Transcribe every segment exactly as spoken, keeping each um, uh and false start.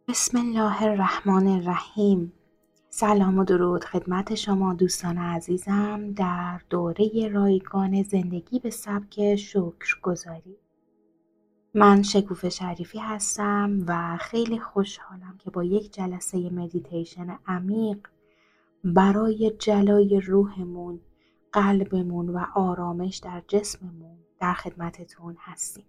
بسم الله الرحمن الرحیم. سلام و درود خدمت شما دوستان عزیزم در دوره رایگان زندگی به سبک شکرگزاری. من شکوفه شریفی هستم و خیلی خوشحالم که با یک جلسه مدیتیشن عمیق برای جلای روحمون، قلبمون و آرامش در جسممون در خدمتتون هستیم.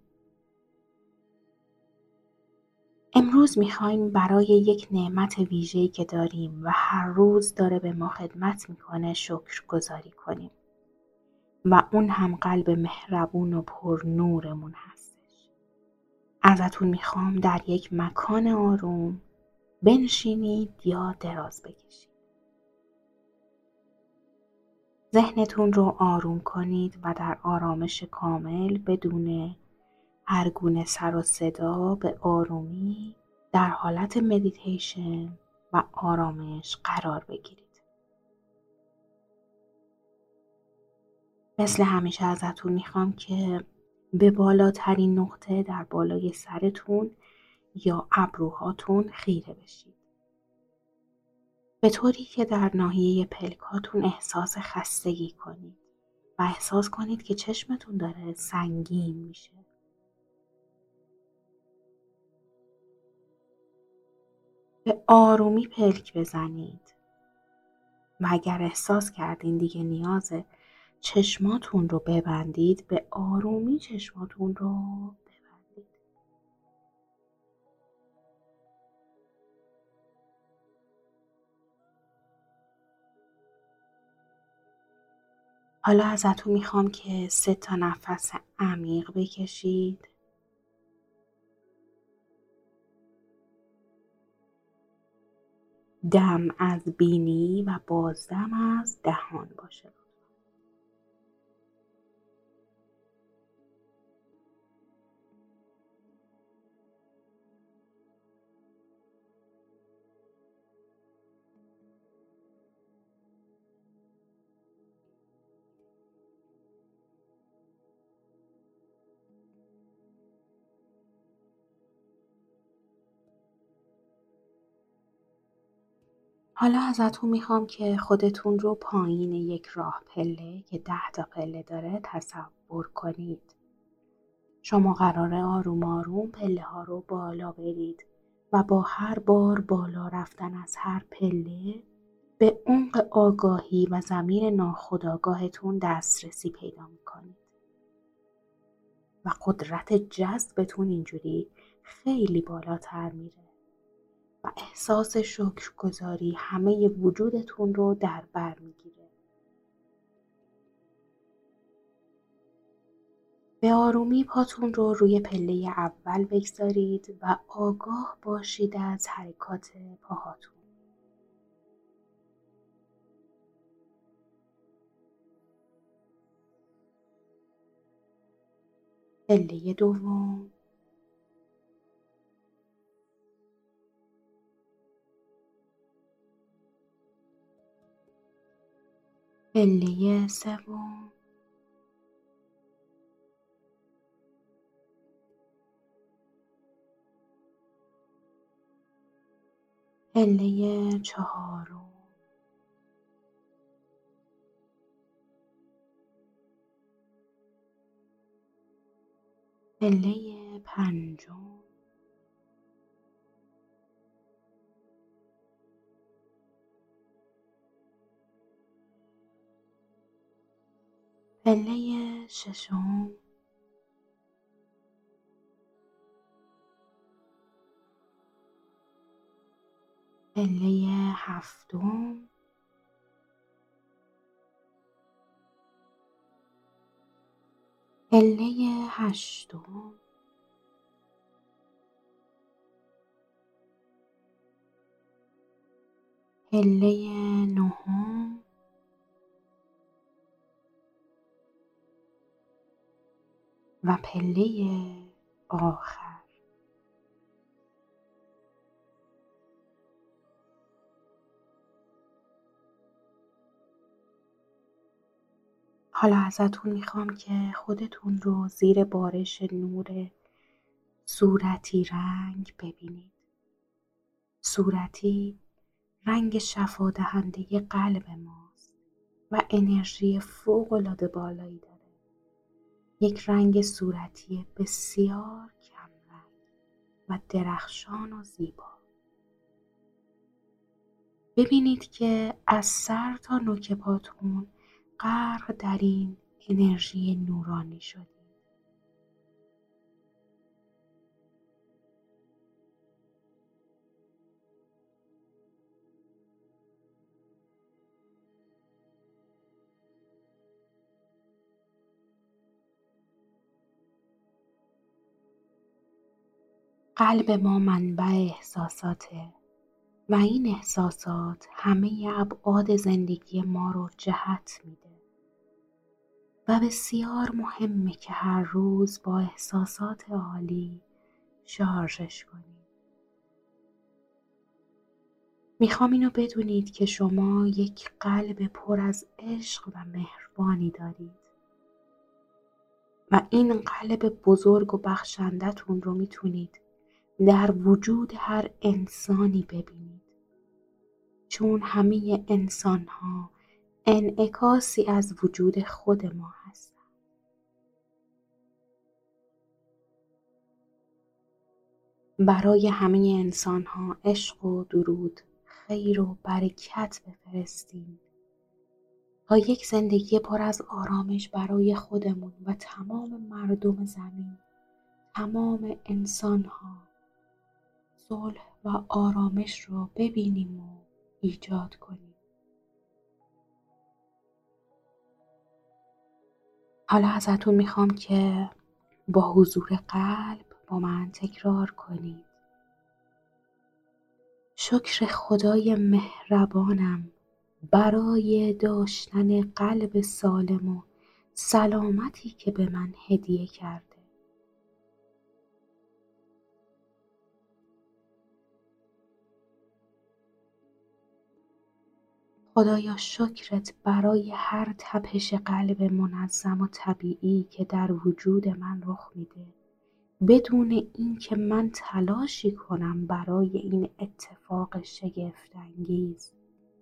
امروز میخوایم برای یک نعمت ویژه‌ای که داریم و هر روز داره به ما خدمت میکنه شکرگزاری کنیم و اون هم قلب مهربون و پر نورمون هستش. ازتون میخوام در یک مکان آروم بنشینید یا دراز بکشید. ذهنتون رو آروم کنید و در آرامش کامل بدون هر گونه سر و صدا به آرومی در حالت مدیتیشن و آرامش قرار بگیرید. مثل همیشه ازتون میخوام که به بالاترین نقطه در بالای سرتون یا ابروهاتون خیره بشید. به طوری که در ناحیه پلکاتون احساس خستگی کنید و احساس کنید که چشمتون داره سنگین میشه. به آرومی پلک بزنید و اگر احساس کردین دیگه نیازه چشماتون رو ببندید، به آرومی چشماتون رو ببندید. حالا ازتون میخوام که سه تا نفس عمیق بکشید. دم از بینی و بازدم از دهان باشه. حالا ازتون میخوام که خودتون رو پایین یک راه پله که ده تا پله داره تصور کنید. شما قراره آروم آروم پله ها رو بالا برید و با هر بار بالا رفتن از هر پله به عمق آگاهی و ضمیر ناخودآگاهتون دسترسی پیدا میکنید و قدرت جذبتون اینجوری خیلی بالاتر میره و احساس شکرگزاری همه وجودتون رو در بر میگیره. به آرومی پاتون رو روی پله اول بگذارید و آگاه باشید از حرکات پاهاتون. پله دوم، پله سوم، پله چهارم، پله پنجم، پله ششم، پله هفتم، پله هشتم، پله نهم و پله آخر. حالا ازتون میخوام که خودتون رو زیر بارش نور صورتی رنگ ببینید. صورتی رنگ شفا دهنده قلب ماست و انرژی فوق‌العاده بالایی داره. یک رنگ صورتی بسیار کمرنگ و درخشان و زیبا. ببینید که از سر تا نوک پاتون غرق در این انرژی نورانی شدید. قلب ما منبع احساساته و این احساسات همه ابعاد زندگی ما رو جهت میده و بسیار مهمه که هر روز با احساسات عالی شارژش کنید. میخوام اینو بدونید که شما یک قلب پر از عشق و مهربانی دارید و این قلب بزرگ و بخشندتون رو میتونید در وجود هر انسانی ببینید، چون همه انسان ها انعکاسی از وجود خود ما هستند. برای همه انسان ها عشق و درود، خیر و برکت بفرستیم تا یک زندگی پر از آرامش برای خودمون و تمام مردم زمین، تمام انسان ها صلح و آرامش رو ببینیم و ایجاد کنیم. حالا ازتون میخوام که با حضور قلب با من تکرار کنید: شکر خدای مهربانم برای داشتن قلب سالم و سلامتی که به من هدیه کرده. خدایا شکرت برای هر تپش قلب منظم و طبیعی که در وجود من رخ میده، بدون اینکه من تلاشی کنم برای این اتفاق شگفت انگیز.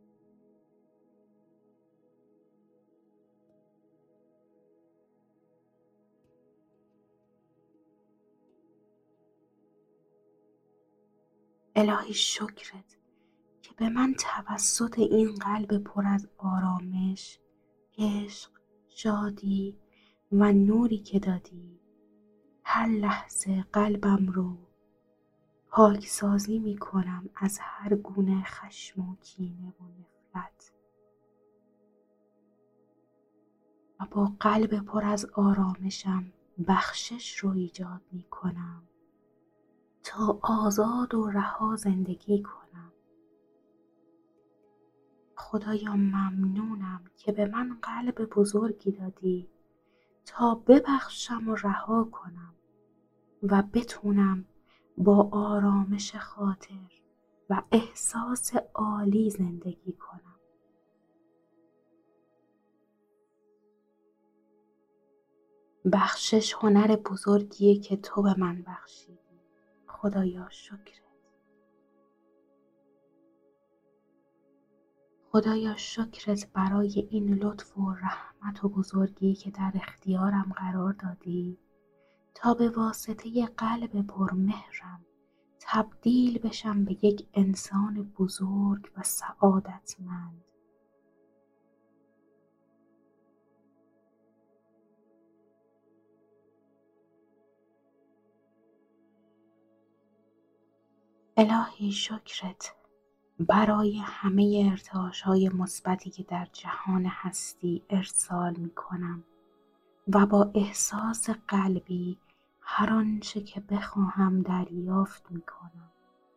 الهی شکرت که به من توسط این قلب پر از آرامش، عشق، شادی و نوری که دادی، هر لحظه قلبم رو پاکسازی می کنم از هر گونه خشم و کینه و نفرت و با قلب پر از آرامشم بخشش رو ایجاد می کنم تا آزاد و رها زندگی کنم. خدایا ممنونم که به من قلب بزرگی دادی تا ببخشم و رها کنم و بتونم با آرامش خاطر و احساس عالی زندگی کنم. بخشش هنر بزرگیه که تو به من بخشیدی. خدایا شکرت. خدایا شکرت برای این لطف و رحمت و بزرگی که در اختیارم قرار دادی تا به واسطه قلب پرمهرم تبدیل بشم به یک انسان بزرگ و سعادتمند. الهی شکرت برای همه ارتعاش‌های مثبتی که در جهان هستی ارسال می کنم و با احساس قلبی هر آنچه که بخواهم دریافت می کنم.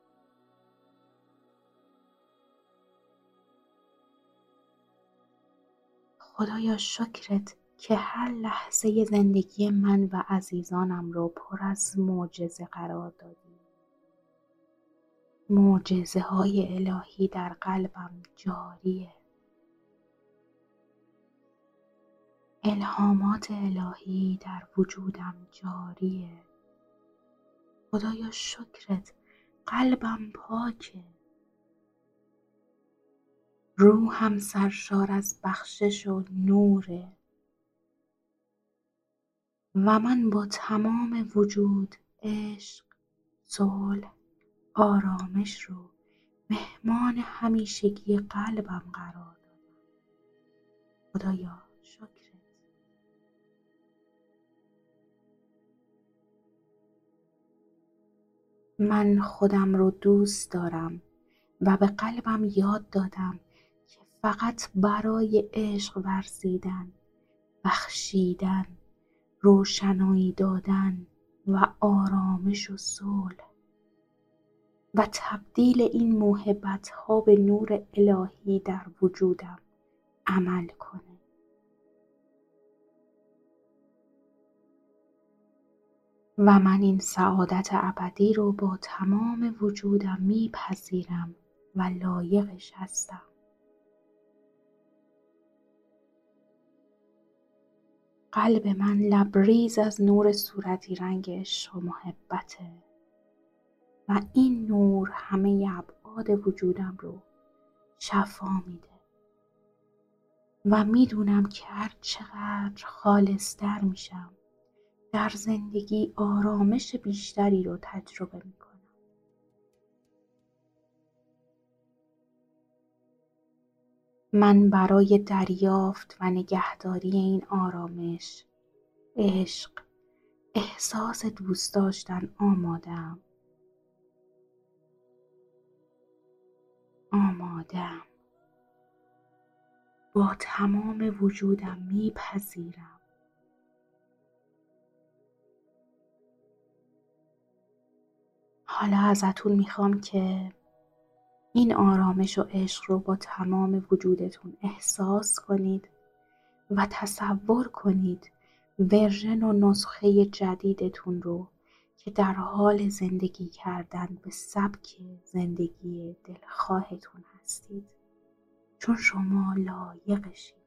خدایا شکرت که هر لحظه زندگی من و عزیزانم رو پر از معجزه قرار دادی. معجزه های الهی در قلبم جاریه. الهامات الهی در وجودم جاریه. خدایا شکرت قلبم پاکه روحم سرشار از بخشش و نوره و من با تمام وجود عشق، صلح، آرامش رو مهمان همیشگی قلبم قرار دادم. خدایا شکرت. من خودم رو دوست دارم و به قلبم یاد دادم که فقط برای عشق ورزیدن، بخشیدن، روشنایی دادن و آرامش و صلح و تبدیل این موهبت‌ها به نور الهی در وجودم عمل کنه. و من این سعادت ابدی رو با تمام وجودم میپذیرم و لایقش هستم. قلب من لبریز از نور صورتی رنگ عشق و محبته و این نور همه ابعاد وجودم رو شفا میده و میدونم که هر چقدر خالص‌تر میشم در زندگی آرامش بیشتری رو تجربه میکنم. من برای دریافت و نگهداری این آرامش، عشق، احساس دوست داشتن آماده‌ام. آماده‌ام. با تمام وجودم میپذیرم. حالا ازتون میخوام که این آرامش و عشق رو با تمام وجودتون احساس کنید و تصور کنید ورژن و نسخه جدیدتون رو که در حال زندگی کردن به سبک زندگی دلخواهتون هستید، چون شما لایقشید.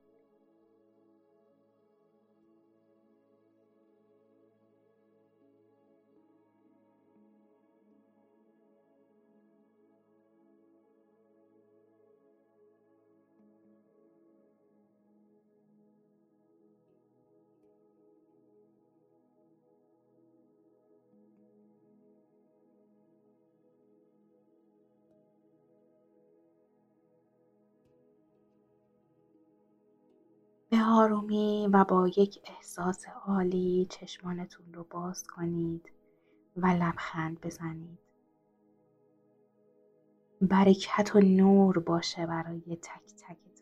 به آرومی و با یک احساس عالی چشمانتون رو باز کنید و لبخند بزنید. برکت و نور باشه برای تک تک